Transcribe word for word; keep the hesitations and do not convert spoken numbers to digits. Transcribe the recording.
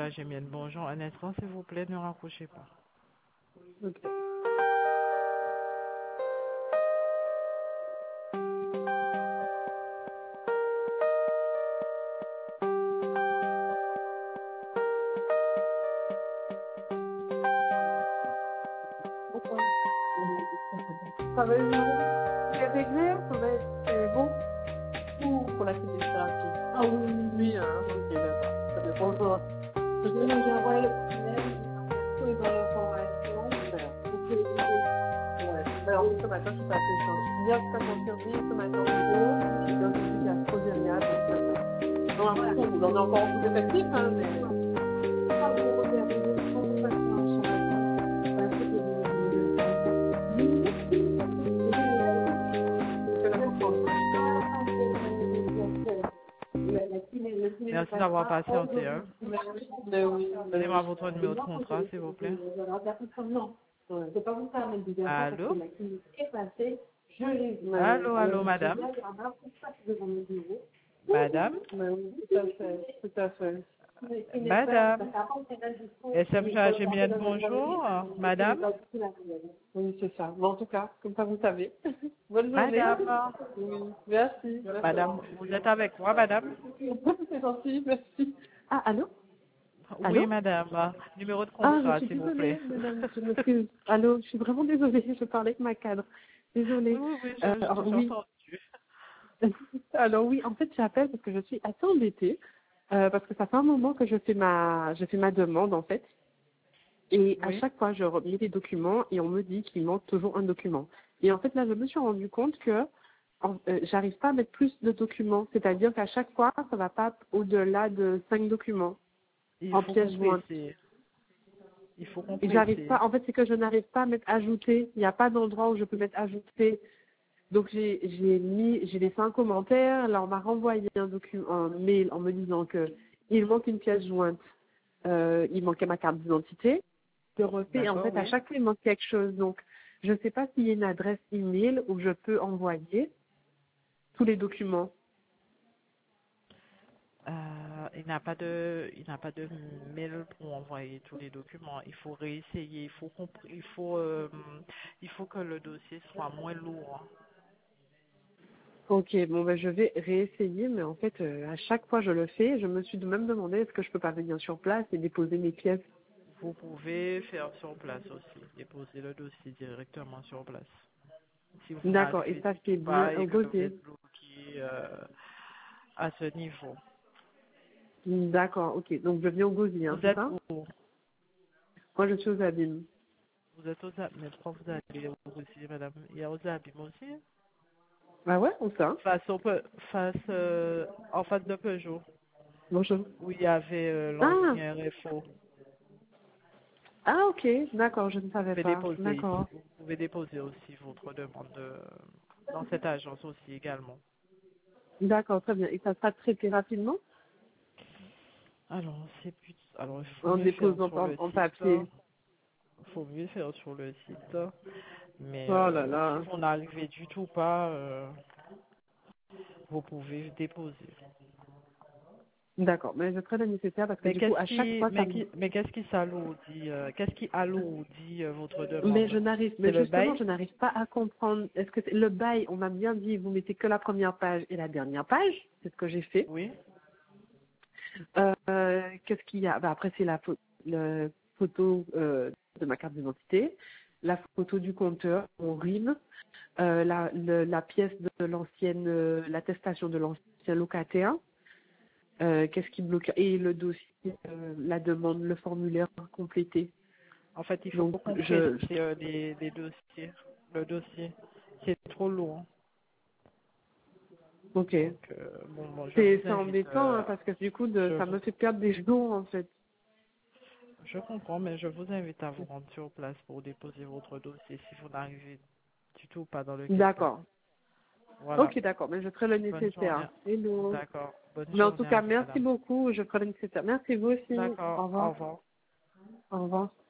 Jagémienne. Bonjour. Un instant, s'il vous plaît, ne raccrochez pas. Ok. Ça va être c'est réglé, ça va être c'est bon ou pour la kinésithérapie? Ah oui, oui, oui, hein, ok, d'accord. Ça dépend de je vais nous envoyer le tunnel, tous les informations. Voilà. Ouais. Alors oui, ce matin, je suis passée sur bien que ça confirmé, ce matin au bureau, et donc je suis à Scodéria, donc euh, dans l'impression, on en est encore en effectif, hein, mais pas vous regarder les conversations sur la table. Parce que Merci d'avoir patienté. Hein. mais oui, mais Donnez-moi oui. votre numéro de contrat, s'il vous plaît. Non, je ne peux pas vous permettre de dire ça parce Allô? que la clinique est passée. Je l'ai vu. Allô, allô, madame? Madame? Mais oui, tout à fait, tout à fait. Madame? S M Jagémienne, bonjour. Madame? Oui, c'est ça. Bon, en tout cas, comme ça, vous savez. Bonne journée. Madame? Oui, merci. Madame, vous êtes avec moi, madame? C'est gentil, merci. Ah, allô? Oui, Allô? madame. Numéro de Ah, je contrat, suis s'il vous plaît. désolée, madame, je m'excuse. Allô, je suis vraiment désolée, je parlais avec ma cadre. Oui, Désolée. oui, oui, Euh, je- alors, j'ai oui. entendu. Alors oui, en fait, j'appelle parce que je suis assez embêtée, euh, parce que ça fait un moment que je fais ma, je fais ma demande, en fait. Et à Oui. chaque fois, je remets des documents et on me dit qu'il manque toujours un document. Et en fait, là, je me suis rendu compte que en- euh, j'arrive pas à mettre plus de documents. C'est-à-dire qu'à chaque fois, ça va pas au-delà de cinq documents Il en faut pièces jointes. compléter. Il faut Et j'arrive compléter. pas, en fait, c'est que je n'arrive pas à mettre ajouter. Il n'y a pas d'endroit où je peux mettre ajouter. Donc, j'ai, j'ai mis, j'ai laissé un commentaire. Là, on m'a renvoyé un document, un mail en me disant que il manque une pièce jointe. Euh, il manquait ma carte d'identité. Je refais, et en D'accord, fait, à oui. chaque fois, il manque quelque chose. Donc, je ne sais pas s'il y a une adresse email où je peux envoyer tous les documents. Euh, il n'a pas de, il n'a pas de mail pour envoyer tous les documents. Il faut réessayer. Il faut compr- il faut, euh, il faut que le dossier soit moins lourd. Ok, bon, ben, je vais réessayer, mais en fait, euh, à chaque fois, je le fais. Je me suis même demandé est-ce que je peux pas venir sur place et déposer mes pièces. Vous pouvez faire sur place aussi, déposer le dossier directement sur place. Si vous D'accord, et n'arrivez ça, du c'est tout bien pas et que vous encodé. êtes bloqué euh, à ce niveau. D'accord, ok. Donc, je viens au Gosier, hein, Vous c'est êtes ça? où? Moi, je suis aux Abîmes. Vous êtes aux Abîmes. Mais pourquoi vous allez aussi, madame? Il y a aux Abîmes aussi? Ah ouais, où ça? Face au, Pe- face, euh, en face de Peugeot, Bonjour. où il y avait euh, Ah, l'ancien R F O. ah, ok, d'accord, je ne Vous savais pouvez pas. déposer ici. D'accord. Vous pouvez déposer aussi votre demande de- dans cette agence aussi également. D'accord, très bien. Et ça sera traité rapidement Alors, c'est plus... Alors, il faut en mieux faire déposant sur en, le en site. papier. Il faut mieux faire sur le site. Mais Oh là euh, si là. vous n'arrivez du tout pas, euh, vous pouvez déposer. D'accord, mais je ferai le nécessaire parce que Mais du coup, qu'est-ce à chaque qui, fois, ça mais me... qui, mais qu'est-ce qui s'alourdit, euh, qu'est-ce qui alourdit euh, votre Mais demande? je n'arrive, C'est mais le justement, bail? je n'arrive pas à comprendre. Est-ce que c'est- le bail, on m'a bien dit, vous mettez que la première page et la dernière page, c'est ce que j'ai fait. Oui. Euh, Qu'est-ce qu'il y a? Bah, après, c'est la pho- le photo euh, de ma carte d'identité, la photo du compteur, mon R I M, euh, la, le- la pièce de l'ancienne, euh, l'attestation de l'ancien locataire. Euh, Qu'est-ce qui bloque? Et le dossier, euh, la demande, le formulaire complété. En fait, il faut Donc, compléter je, euh, les, les dossiers. Le dossier, c'est trop lourd. ok. Donc, euh, bon, bon, je C'est vous c'est invite. embêtant euh, hein, parce que du coup, de, je ça vous, me fait perdre des jours en fait. je comprends, mais je vous invite à vous rendre sur place pour déposer votre dossier si vous n'arrivez du tout pas dans le question. D'accord. Voilà. Ok, d'accord. Mais je ferai le Bonne journée. nécessaire. Hello. D'accord. Bonne Mais en tout journée à cas, vous, merci madame. beaucoup. Je ferai le nécessaire. Merci vous aussi. Au D'accord. Au revoir. revoir. Au revoir.